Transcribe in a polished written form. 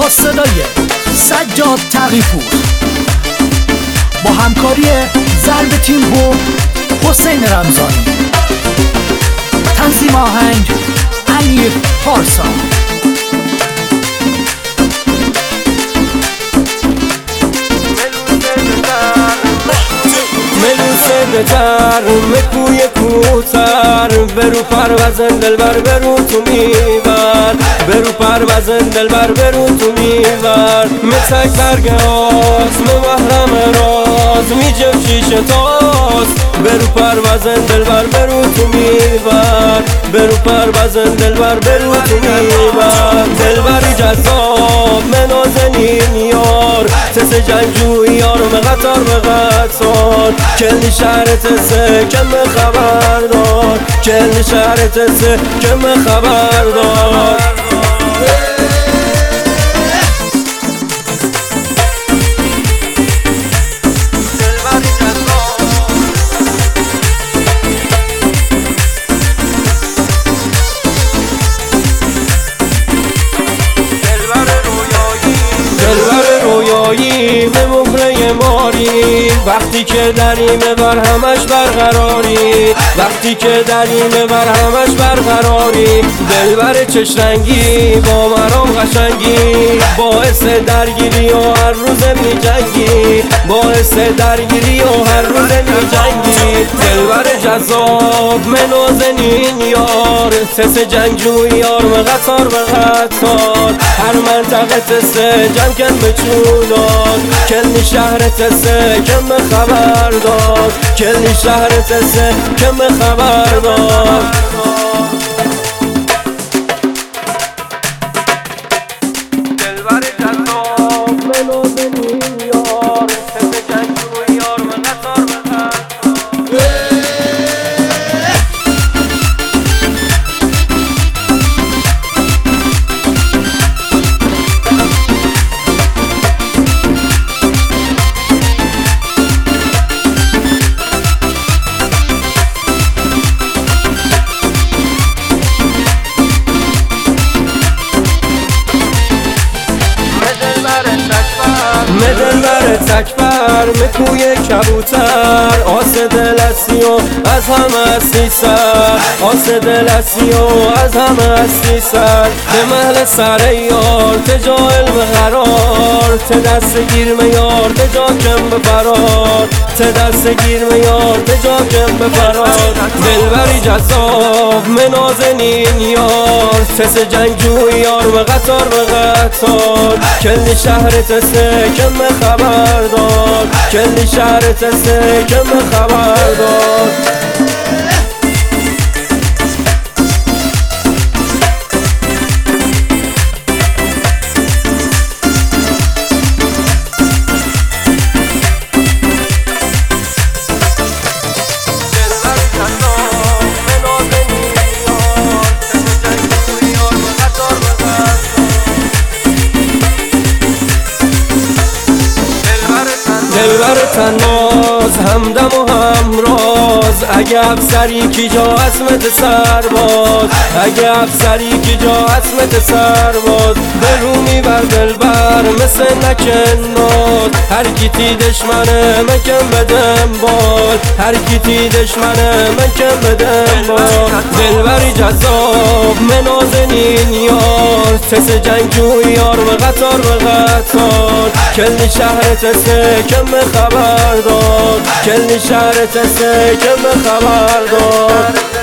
با صدای سجاد تقی‌پور با همکاری ضرب تیم و حسین رمضانی، تنظیم آهنگ علی پارسا. بتر مکوی کوتر برو پروازن دلبر برو تو میبر، برو پروازن دلبر برو تو میبر. متک برگه آس محرم راز میجم شیشه تاس، برو پروازن دلبر برو تو میبر، برو پروازن دلبر برو تو میبر. دلبری جذاب منازنین یار، سس جنگجوی یارم قطار به قطار. کلی شهرت سه کم خبردار، کلی شهرت سه کم خبردار. به مهره ماری وقتی که دریمه بر همش برقراری، وقتی که دریمه بر همش برقراری. دلبر چش رنگی با مرام قشنگی، باعث درگیری و هر روز می جنگی، باعث درگیری و هر روز می جنگی. دلبر جذاب منازنین یار، سس جنگجوی یار قطار به قطار. هر منطقه تسه جمع کن به چونان، کلی شهر تسه کم خبردار، کلی شهر تسه کم خبردار. دلبر جذاب منازنین یار، سس جنگجوی یار قطار به قطار. دلبر تکبر مکوی کبوتر، آس دلسی و از همه هستی سر، آس دلسی و از همه هستی سر. به محل سر یار تجا علم قرار، ته دست گیرم یار تجا کم بفرار، ته دست گیرم یار تجا کم بفرار. دلبری جذاب منازنین یار، سس جنگجوی یار و قطار به قطار. کلی شهر تسه کم خبردار، کلی شهر تسه کم خبردار. دلبر تناز همدم و همراز، اگه افسری کی جا اسمت سرباز، اگه افسری کی جا اسمت سرباز. برومی بر دلبر مثل نکناز، هر کی دشمنه من کم بدم بال، هر کی دشمنه من کم بدم بال. دلبری جذاب منازنین یار، سس جنگجوی یار و قطار به قطار. کلی شهر تسه کم خبردار، کلی شهر تسه کم خبردار.